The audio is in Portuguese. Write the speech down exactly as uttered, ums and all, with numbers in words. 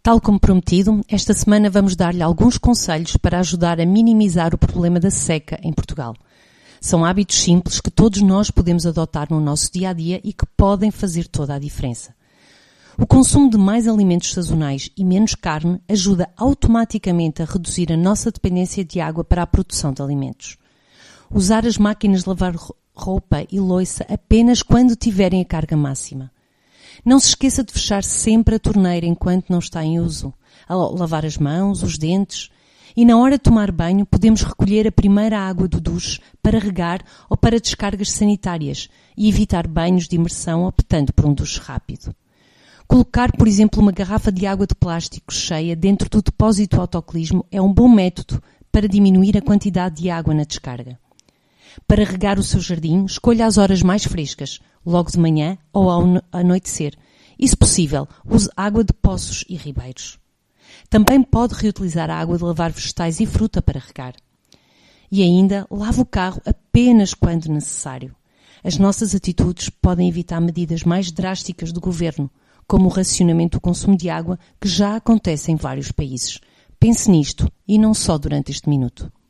Tal como prometido, esta semana vamos dar-lhe alguns conselhos para ajudar a minimizar o problema da seca em Portugal. São hábitos simples que todos nós podemos adotar no nosso dia-a-dia e que podem fazer toda a diferença. O consumo de mais alimentos sazonais e menos carne ajuda automaticamente a reduzir a nossa dependência de água para a produção de alimentos. Usar as máquinas de lavar roupa e louça apenas quando tiverem a carga máxima. Não se esqueça de fechar sempre a torneira enquanto não está em uso. Ao lavar as mãos, os dentes. E na hora de tomar banho, podemos recolher a primeira água do duche para regar ou para descargas sanitárias e evitar banhos de imersão optando por um duche rápido. Colocar, por exemplo, uma garrafa de água de plástico cheia dentro do depósito de autocolismo é um bom método para diminuir a quantidade de água na descarga. Para regar o seu jardim, escolha as horas mais frescas, logo de manhã ou ao anoitecer. E, se possível, use água de poços e ribeiros. Também pode reutilizar a água de lavar vegetais e fruta para regar. E ainda, lave o carro apenas quando necessário. As nossas atitudes podem evitar medidas mais drásticas do governo, como o racionamento do consumo de água, que já acontece em vários países. Pense nisto e não só durante este minuto.